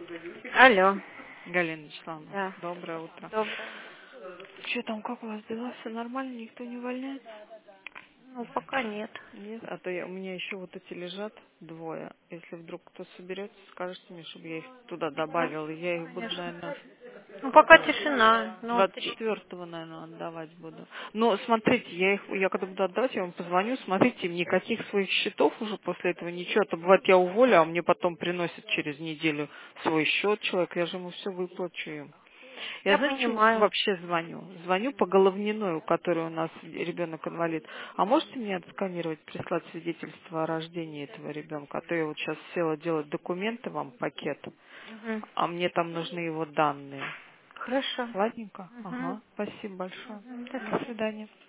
Алло. Галина Вячеславовна, Да. доброе утро. Доброе. Что там, как у вас дела? Все нормально? Никто не увольняется? Ну, пока нет. Нет? А то у меня еще вот эти лежат двое. Если вдруг кто соберется, скажите мне, чтобы я их туда Ну, добавила. Я их буду, конечно. наверное, Ну, пока тишина. Ну, вот 24-го, наверное, отдавать буду. Но смотрите, я когда буду отдавать, я вам позвоню, смотрите, никаких своих счетов уже после этого ничего. А то бывает, я уволю, а мне потом приносит через неделю свой счет человек, я же ему все выплачу им. Я, я знаете, почему понимаю. вообще звоню? Звоню по головниной, у которой у нас ребенок инвалид. А можете мне отсканировать, прислать свидетельство о рождении этого ребенка? А то я вот сейчас села делать документы вам, пакет, Угу. а мне там нужны его данные. Хорошо. Ладненько? Угу. Ага, спасибо большое. Угу. До До свидания. свидания.